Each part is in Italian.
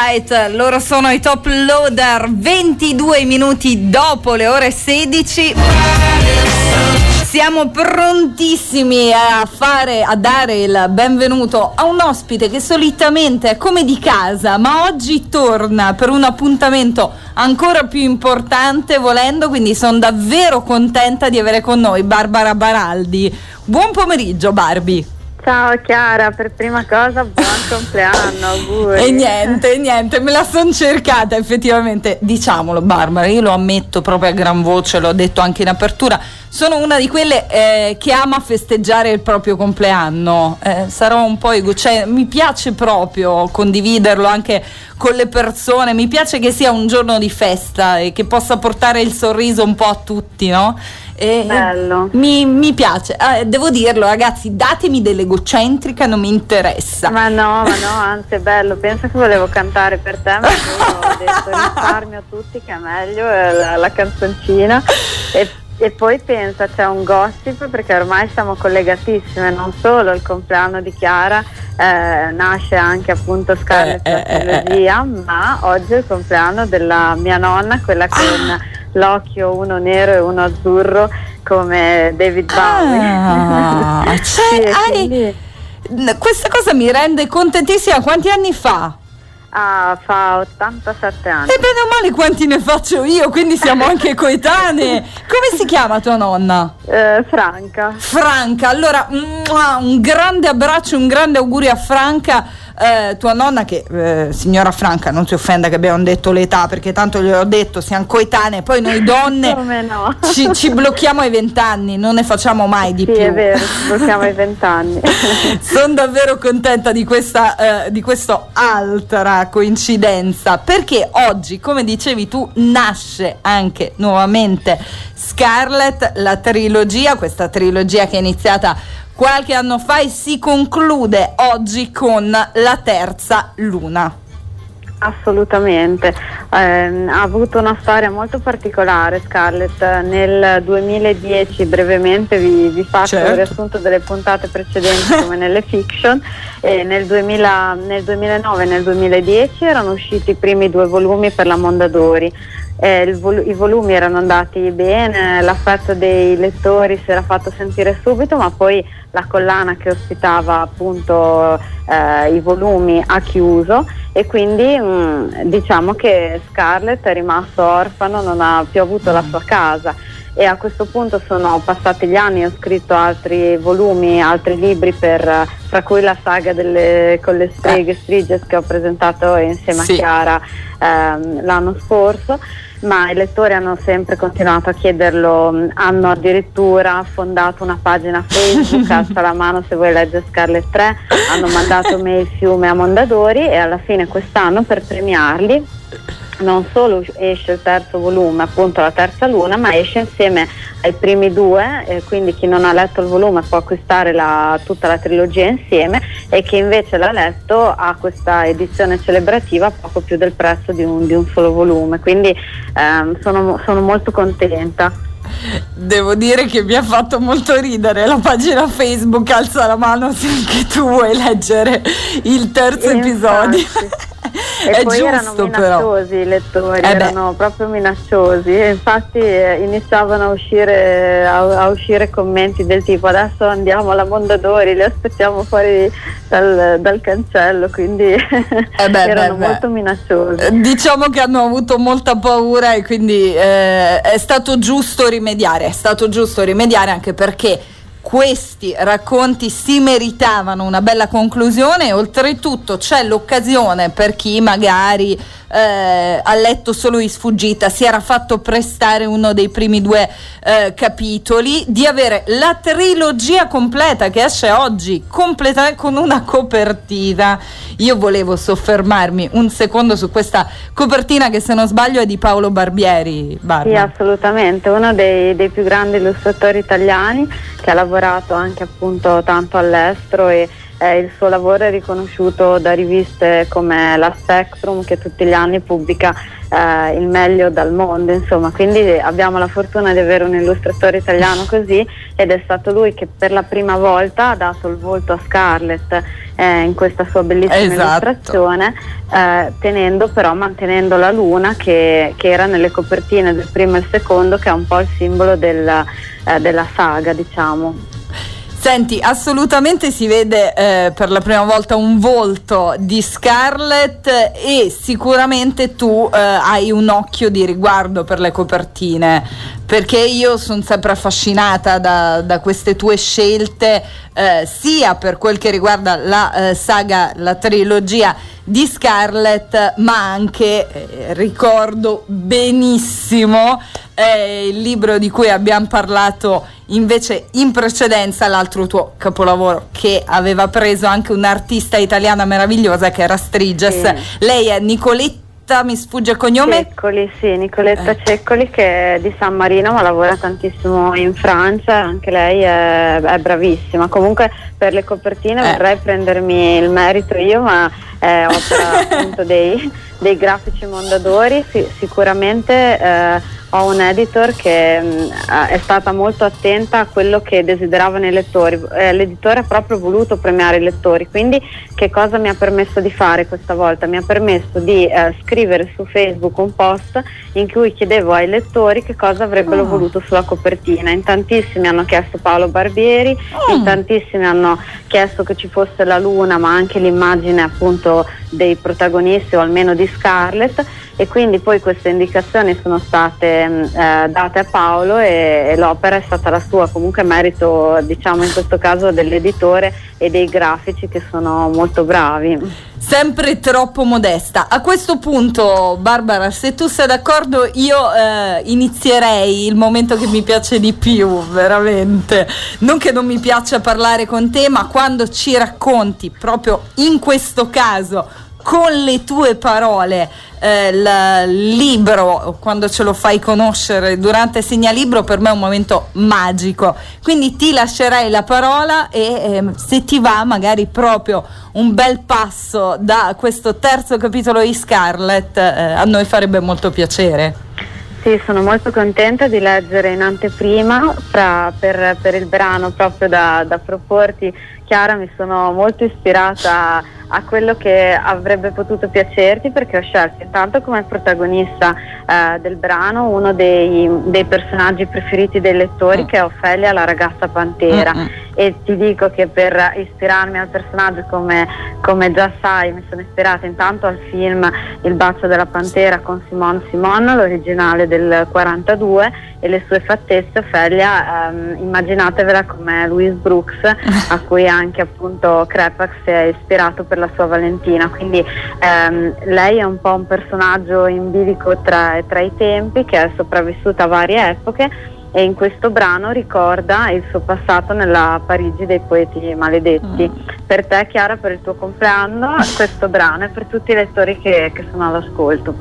Right, loro sono i Top Loader, 22 minuti dopo le ore 16. Siamo prontissimi a dare il benvenuto a un ospite che solitamente è come di casa, ma oggi torna per un appuntamento ancora più importante volendo, quindi sono davvero contenta di avere con noi Barbara Baraldi. Buon pomeriggio Barbie. Ciao Chiara, per prima cosa buon compleanno, auguri. E niente, me la son cercata effettivamente, diciamolo Barbara, io lo ammetto proprio a gran voce, l'ho detto anche in apertura, sono una di quelle che ama festeggiare il proprio compleanno, sarò un po' mi piace proprio condividerlo anche con le persone, mi piace che sia un giorno di festa e che possa portare il sorriso un po' a tutti, no? Bello. Mi piace, devo dirlo ragazzi, datemi dell'egocentrica, non mi interessa. Ma no, anzi è bello, penso che volevo cantare per te, ma poi ho detto risparmio a tutti che è meglio la canzoncina e poi pensa c'è un gossip perché ormai siamo collegatissime, non solo il compleanno di Chiara nasce anche appunto Scarlett la trilogia, ma oggi è il compleanno della mia nonna, quella con l'occhio uno nero e uno azzurro come David Bowie. Quindi... Questa cosa mi rende contentissima. Quanti anni fa? Fa 87 anni. E bene o male quanti ne faccio io, quindi siamo anche coetanee. Come si chiama tua nonna? Franca, allora un grande abbraccio, un grande augurio a Franca. Tua nonna che signora Franca, non si offenda che abbiamo detto l'età, perché tanto gliel'ho detto, siamo coetanee, poi noi donne no. ci blocchiamo ai 20 anni, non ne facciamo mai di più. Sì, è vero, ci blocchiamo ai 20 anni. Sono davvero contenta di questo altra coincidenza, perché oggi, come dicevi tu, nasce anche nuovamente Scarlett, la trilogia, questa trilogia che è iniziata qualche anno fa e si conclude oggi con la terza luna. Assolutamente, ha avuto una storia molto particolare Scarlett. Nel 2010, brevemente vi faccio il riassunto delle puntate precedenti come nelle fiction, e nel 2009 e nel 2010 erano usciti i primi 2 volumi per la Mondadori. I volumi erano andati bene, l'affetto dei lettori si era fatto sentire subito, ma poi la collana che ospitava appunto i volumi ha chiuso e quindi diciamo che Scarlett è rimasto orfano, non ha più avuto la sua casa, e a questo punto sono passati gli anni, ho scritto altri volumi, altri libri fra cui la saga con le streghe Striges che ho presentato insieme a Chiara l'anno scorso, ma i lettori hanno sempre continuato a chiederlo, hanno addirittura fondato una pagina Facebook, alza la mano se vuoi leggere Scarlett 3, hanno mandato mail fiume a Mondadori e alla fine quest'anno per premiarli non solo esce il terzo volume, appunto la terza luna, ma esce insieme ai primi 2, quindi chi non ha letto il volume può acquistare tutta la trilogia insieme, e chi invece l'ha letto ha questa edizione celebrativa a poco più del prezzo di un solo volume, quindi sono molto contenta. Devo dire che mi ha fatto molto ridere la pagina Facebook, alza la mano se anche tu vuoi leggere il terzo episodio. E è poi giusto, erano minacciosi però. I lettori, erano proprio minacciosi, e infatti iniziavano a uscire commenti del tipo adesso andiamo alla Mondadori, li aspettiamo fuori dal cancello, quindi erano molto minacciosi. Diciamo che hanno avuto molta paura e quindi è stato giusto rimediare, anche perché questi racconti si meritavano una bella conclusione, e oltretutto c'è l'occasione per chi magari ha letto solo in sfuggita, si era fatto prestare uno dei primi 2 capitoli, di avere la trilogia completa che esce oggi, completa con una copertina. Io volevo soffermarmi un secondo su questa copertina che, se non sbaglio, è di Paolo Barbieri. Sì, assolutamente, uno dei più grandi illustratori italiani, che ha lavorato anche appunto tanto all'estero, e il suo lavoro è riconosciuto da riviste come la Spectrum, che tutti gli anni pubblica il meglio dal mondo, insomma, quindi abbiamo la fortuna di avere un illustratore italiano così, ed è stato lui che per la prima volta ha dato il volto a Scarlett in questa sua bellissima illustrazione, mantenendo la luna che era nelle copertine del primo e il secondo, che è un po' il simbolo della saga, diciamo. Senti, assolutamente si vede per la prima volta un volto di Scarlett, e sicuramente tu hai un occhio di riguardo per le copertine, perché io sono sempre affascinata da queste tue scelte, sia per quel che riguarda la saga, la trilogia di Scarlett, ma anche ricordo benissimo il libro di cui abbiamo parlato invece in precedenza, l'altro tuo capolavoro che aveva preso anche un'artista italiana meravigliosa che era Striges. Sì. Lei è Nicoletta, mi sfugge il cognome? Ceccoli, sì, Nicoletta Ceccoli, che è di San Marino ma lavora tantissimo in Francia, anche lei è bravissima. Comunque per le copertine vorrei prendermi il merito io, ma è opera appunto dei grafici Mondadori. Sicuramente ho un editor che è stata molto attenta a quello che desideravano i lettori. L'editore ha proprio voluto premiare i lettori, quindi che cosa mi ha permesso di fare questa volta? Mi ha permesso di scrivere su Facebook un post in cui chiedevo ai lettori che cosa avrebbero voluto sulla copertina. In tantissimi hanno chiesto Paolo Barbieri, in tantissimi hanno chiesto che ci fosse la luna, ma anche l'immagine appunto dei protagonisti, o almeno di Scarlett, e quindi poi queste indicazioni sono state date a Paolo e l'opera è stata la sua. Comunque merito, diciamo, in questo caso dell'editore e dei grafici, che sono molto bravi. Sempre troppo modesta. A questo punto, Barbara, se tu sei d'accordo, io inizierei il momento che mi piace di più, veramente. Non che non mi piaccia parlare con te, ma quando ci racconti, proprio in questo caso, con le tue parole, il libro, quando ce lo fai conoscere durante Segnalibro, per me è un momento magico. Quindi ti lascerei la parola e se ti va, magari proprio un bel passo da questo terzo capitolo di Scarlett, a noi farebbe molto piacere. Sì, sono molto contenta di leggere in anteprima per il brano proprio da proporti. Chiara, mi sono molto ispirata a quello che avrebbe potuto piacerti, perché ho scelto intanto come protagonista del brano uno dei personaggi preferiti dei lettori, che è Ofelia, la ragazza pantera. E ti dico che per ispirarmi al personaggio, come già sai, mi sono ispirata intanto al film Il bacio della pantera con Simone Simon, l'originale del 42, e le sue fattezze. Ofelia, immaginatevela come Louise Brooks, a cui anche appunto Crepax si è ispirato per la sua Valentina. Quindi lei è un po' un personaggio in bilico tra i tempi, che è sopravvissuta a varie epoche, e in questo brano ricorda il suo passato nella Parigi dei poeti maledetti. Per te, Chiara, per il tuo compleanno, questo brano è per tutti i lettori che sono all'ascolto.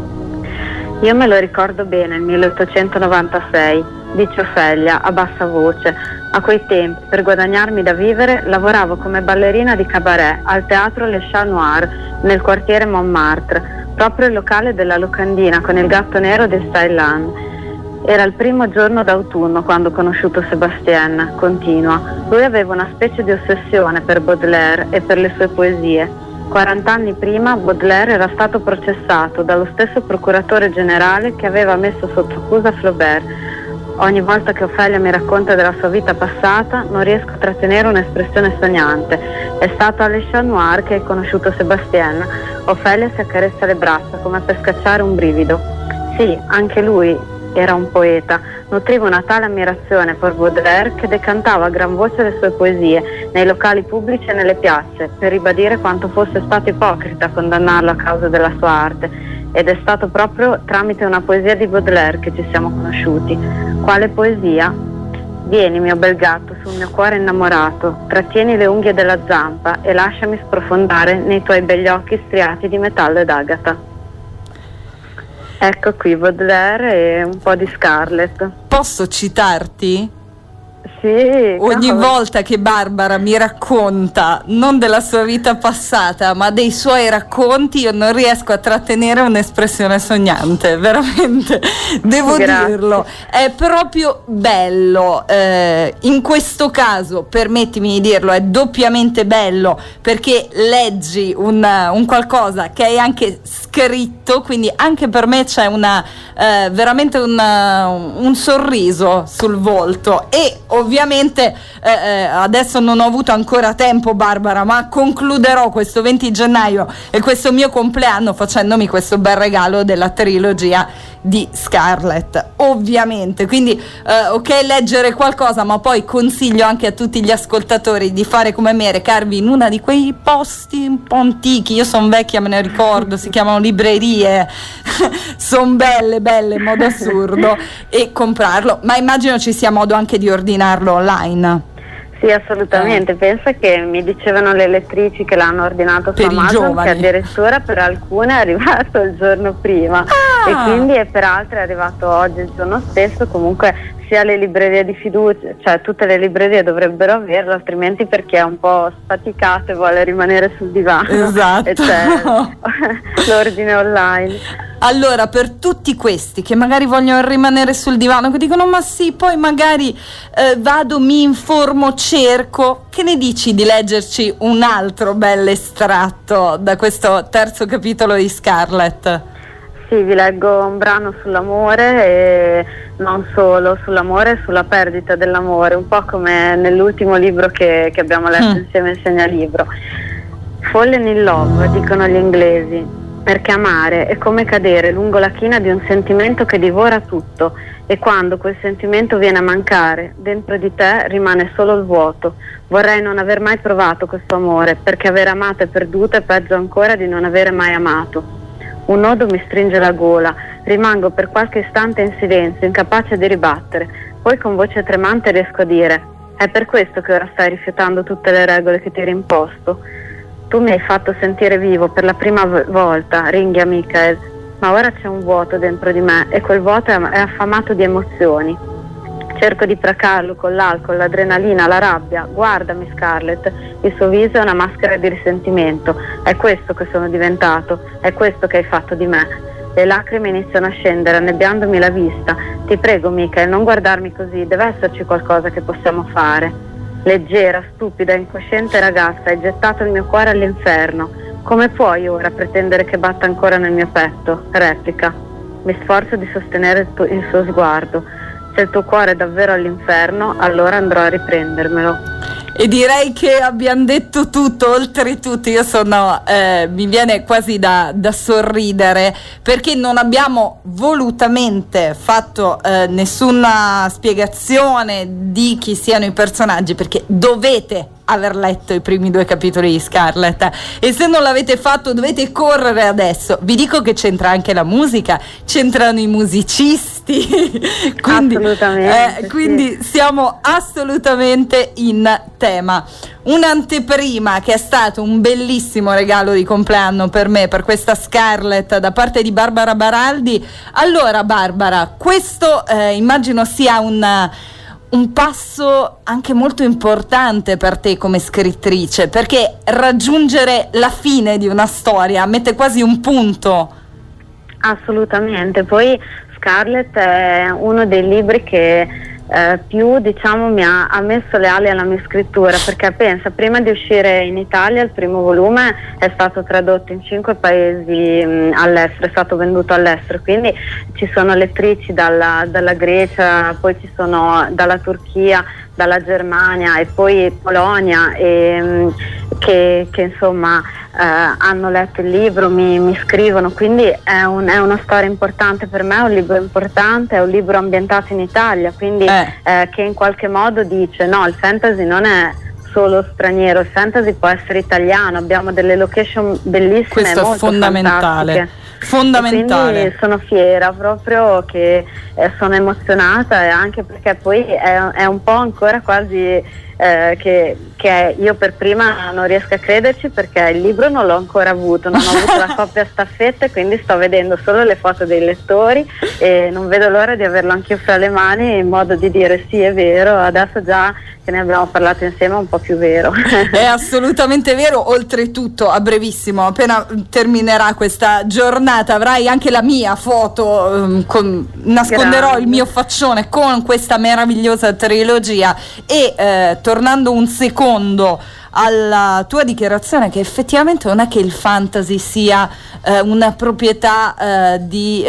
Io me lo ricordo bene, il 1896, dice Ofelia a bassa voce. A quei tempi, per guadagnarmi da vivere, lavoravo come ballerina di cabaret al teatro Le Chat Noir, nel quartiere Montmartre, proprio il locale della locandina con il gatto nero di Stylan. Era il primo giorno d'autunno quando ho conosciuto Sébastien, continua. Lui aveva una specie di ossessione per Baudelaire e per le sue poesie. 40 anni prima Baudelaire era stato processato dallo stesso procuratore generale che aveva messo sotto accusa Flaubert. Ogni volta che Ofelia mi racconta della sua vita passata, non riesco a trattenere un'espressione sognante. È stato a Le Chat Noir che hai conosciuto Sébastien. Ofelia si accarezza le braccia come per scacciare un brivido. Sì, anche lui era un poeta, nutriva una tale ammirazione per Baudelaire che decantava a gran voce le sue poesie nei locali pubblici e nelle piazze, per ribadire quanto fosse stato ipocrita condannarlo a causa della sua arte. Ed è stato proprio tramite una poesia di Baudelaire che ci siamo conosciuti. Quale poesia? Vieni, mio bel gatto, sul mio cuore innamorato, trattieni le unghie della zampa e lasciami sprofondare nei tuoi begli occhi striati di metallo ed agata. Ecco qui Baudelaire e un po' di Scarlett. Posso citarti? Sì, ogni volta che Barbara mi racconta non della sua vita passata ma dei suoi racconti, io non riesco a trattenere un'espressione sognante, veramente, devo dirlo, è proprio bello. In questo caso, permettimi di dirlo, è doppiamente bello perché leggi un qualcosa che è anche scritto, quindi anche per me c'è veramente un sorriso sul volto. E ovviamente adesso non ho avuto ancora tempo, Barbara, ma concluderò questo 20 gennaio e questo mio compleanno facendomi questo bel regalo della trilogia di Scarlett, ovviamente. Quindi ok, leggere qualcosa, ma poi consiglio anche a tutti gli ascoltatori di fare come me, recarvi in una di quei posti un po' antichi, io sono vecchia, me ne ricordo, si chiamano librerie sono belle in modo assurdo, e comprarlo, ma immagino ci sia modo anche di ordinarlo online. Sì, assolutamente. Pensa che mi dicevano le lettrici che l'hanno ordinato su Amazon, che addirittura per alcune è arrivato il giorno prima e quindi per altre è arrivato oggi, il giorno stesso. Comunque sia le librerie di fiducia, cioè tutte le librerie dovrebbero averlo, altrimenti per chi è un po' sfaticato e vuole rimanere sul divano, esatto, e c'è l'ordine online. Allora, per tutti questi che magari vogliono rimanere sul divano, che dicono ma sì, poi magari vado, mi informo, cerco, che ne dici di leggerci un altro bel estratto da questo terzo capitolo di Scarlett? Sì, vi leggo un brano sull'amore, e non solo sull'amore, e sulla perdita dell'amore, un po' come nell'ultimo libro che abbiamo letto insieme al Segnalibro. Fallen in love, dicono gli inglesi, perché amare è come cadere lungo la china di un sentimento che divora tutto, e quando quel sentimento viene a mancare, dentro di te rimane solo il vuoto. Vorrei non aver mai provato questo amore, perché aver amato è perduto, è peggio ancora di non avere mai amato. Un nodo mi stringe la gola, rimango per qualche istante in silenzio, incapace di ribattere, poi con voce tremante riesco a dire: è per questo che ora stai rifiutando tutte le regole che ti eri imposto? Tu mi hai fatto sentire vivo per la prima volta, ringhia Michael, ma ora c'è un vuoto dentro di me e quel vuoto è affamato di emozioni. Cerco di placarlo con l'alcol, l'adrenalina, la rabbia. Guardami Scarlett, il suo viso è una maschera di risentimento. È questo che sono diventato, è questo che hai fatto di me. Le lacrime iniziano a scendere, annebbiandomi la vista. Ti prego Michael, non guardarmi così, deve esserci qualcosa che possiamo fare. Leggera, stupida, incosciente ragazza, hai gettato il mio cuore all'inferno. Come puoi ora pretendere che batta ancora nel mio petto? Replica. Mi sforzo di sostenere il suo sguardo. Se il tuo cuore è davvero all'inferno, allora andrò a riprendermelo. E direi che abbiamo detto tutto. Oltretutto io mi viene quasi da sorridere, perché non abbiamo volutamente fatto nessuna spiegazione di chi siano i personaggi, perché dovete aver letto i primi 2 capitoli di Scarlett, e se non l'avete fatto dovete correre adesso. Vi dico che c'entra anche la musica, c'entrano i musicisti quindi siamo assolutamente in tema. Un'anteprima che è stato un bellissimo regalo di compleanno per me, per questa Scarlett, da parte di Barbara Baraldi. Allora Barbara, questo immagino sia un passo anche molto importante per te come scrittrice, perché raggiungere la fine di una storia mette quasi un punto. Assolutamente. Poi Scarlett è uno dei libri che più mi ha messo le ali alla mia scrittura, perché pensa, prima di uscire in Italia il primo volume è stato tradotto in 5 paesi all'estero, è stato venduto all'estero, quindi ci sono lettrici dalla Grecia, poi ci sono dalla Turchia, dalla Germania e poi Polonia, che insomma hanno letto il libro, mi scrivono, quindi è una storia importante per me, è un libro importante, è un libro ambientato in Italia, quindi che in qualche modo dice no, il fantasy non è solo straniero, il fantasy può essere italiano, abbiamo delle location bellissime. Questo molto è fondamentale, fondamentale. Quindi sono fiera proprio, che sono emozionata, e anche perché poi è un po' ancora quasi che io per prima non riesco a crederci, perché il libro non l'ho ancora avuto, non ho avuto la coppia staffetta, quindi sto vedendo solo le foto dei lettori e non vedo l'ora di averlo anch'io fra le mani, in modo di dire sì, è vero, adesso già che ne abbiamo parlato insieme è un po' più vero. È assolutamente vero. Oltretutto, a brevissimo, appena terminerà questa giornata, avrai anche la mia foto, nasconderò Grande. il mio faccione con questa meravigliosa trilogia. E tornando un secondo alla tua dichiarazione, che effettivamente non è che il fantasy sia una proprietà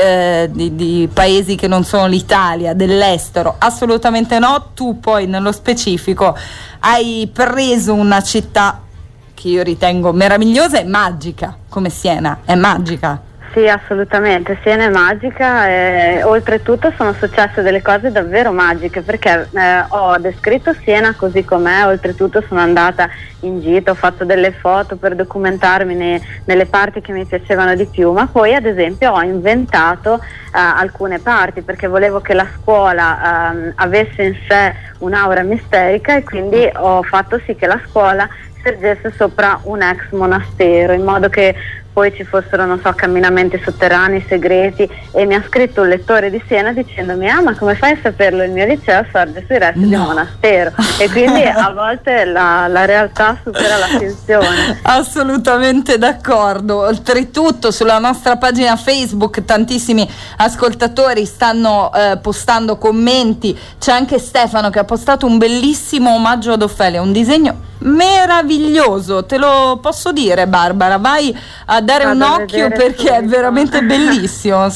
di paesi che non sono l'Italia, dell'estero, assolutamente no. Tu poi nello specifico hai preso una città che io ritengo meravigliosa e magica, come Siena è magica. Sì, assolutamente, Siena è magica e oltretutto sono successe delle cose davvero magiche, perché ho descritto Siena così com'è, oltretutto sono andata in gita, ho fatto delle foto per documentarmi nelle parti che mi piacevano di più, ma poi ad esempio ho inventato alcune parti, perché volevo che la scuola avesse in sé un'aura misterica, e quindi ho fatto sì che la scuola sorgesse sopra un ex monastero, in modo che poi ci fossero, non so, camminamenti sotterranei segreti, e mi ha scritto un lettore di Siena dicendomi: ma come fai a saperlo, il mio liceo sorge sui resti di un monastero. E quindi a volte la realtà supera la finzione. Assolutamente d'accordo. Oltretutto sulla nostra pagina Facebook tantissimi ascoltatori stanno postando commenti. C'è anche Stefano che ha postato un bellissimo omaggio ad Ofelia, un disegno meraviglioso, te lo posso dire, Barbara, vai a dare un occhio perché è veramente bellissimo.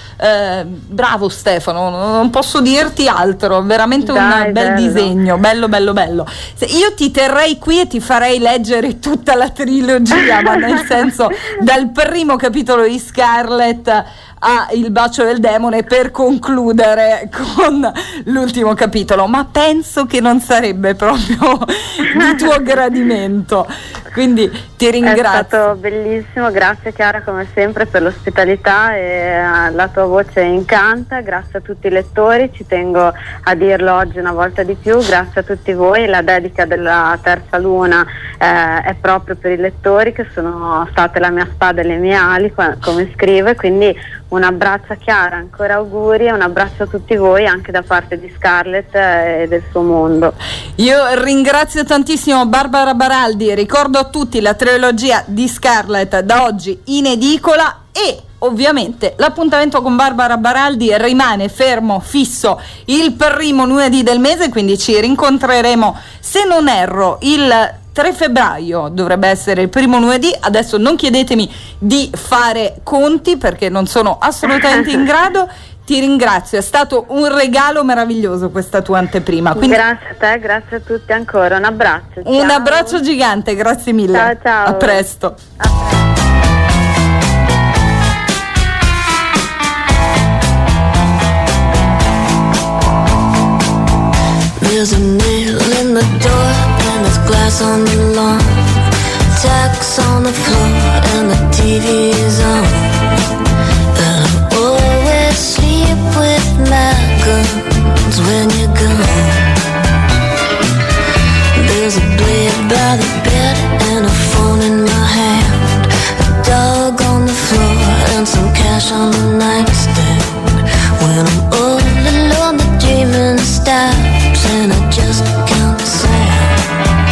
Bravo Stefano, non posso dirti altro, veramente un bel disegno, bello. Io ti terrei qui e ti farei leggere tutta la trilogia, ma nel senso dal primo capitolo di Scarlett a Il bacio del demone, per concludere con l'ultimo capitolo, ma penso che non sarebbe proprio di tuo gradimento, quindi ti ringrazio. È stato bellissimo, grazie Chiara come sempre per l'ospitalità, e la tua voce incanta, grazie a tutti i lettori, ci tengo a dirlo oggi una volta di più, grazie a tutti voi. La dedica della Terza Luna è proprio per i lettori, che sono state la mia spada e le mie ali, come scrive, quindi un abbraccio a Chiara, ancora auguri, e un abbraccio a tutti voi anche da parte di Scarlett e del suo mondo. Io ringrazio tantissimo Barbara Baraldi, ricordo a tutti la trilogia di Scarlett da oggi in edicola, e ovviamente l'appuntamento con Barbara Baraldi rimane fermo, fisso, il primo lunedì del mese, quindi ci rincontreremo, se non erro, il 3 febbraio dovrebbe essere il primo lunedì. Adesso non chiedetemi di fare conti perché non sono assolutamente in grado. Ti ringrazio, è stato un regalo meraviglioso questa tua anteprima. Quindi grazie a te, grazie a tutti ancora, un abbraccio. Ciao. Un abbraccio gigante, grazie mille. Ciao. A presto. There's a nail in the door and there's glass on the lawn, tacks on the floor and the TV is on, and I always sleep with my guns when you're gone. There's a blade by the bed and a phone in my hand, a dog on the floor and some cash on the nightstand. When I'm all alone the dreaming stops and I just count the sand.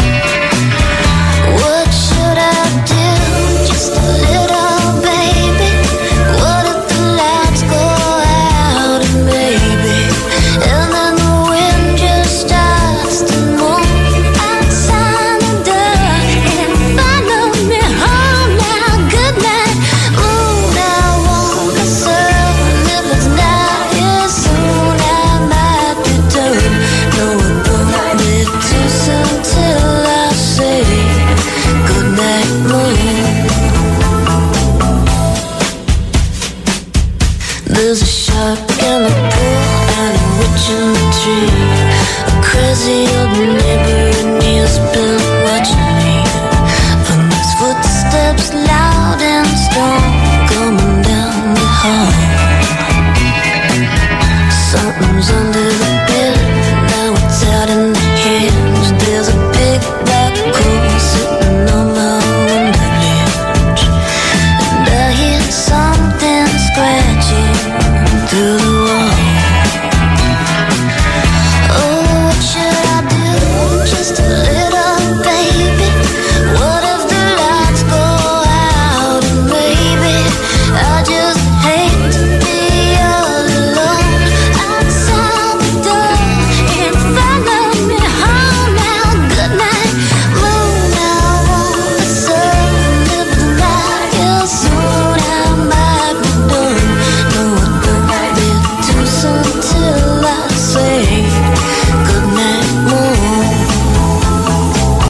What should I do? Just a little baby. What if the lights go out and maybe, and then the wind just starts to move outside the door and follow me home now. Good night. Ooh, I want myself, and if it's not here soon I might return. No, it won't be too soon till I say goodnight, moon. There's a shark in the pool and a witch in the tree, a crazy old neighbor and he's been watching me, and his footsteps loud and strong.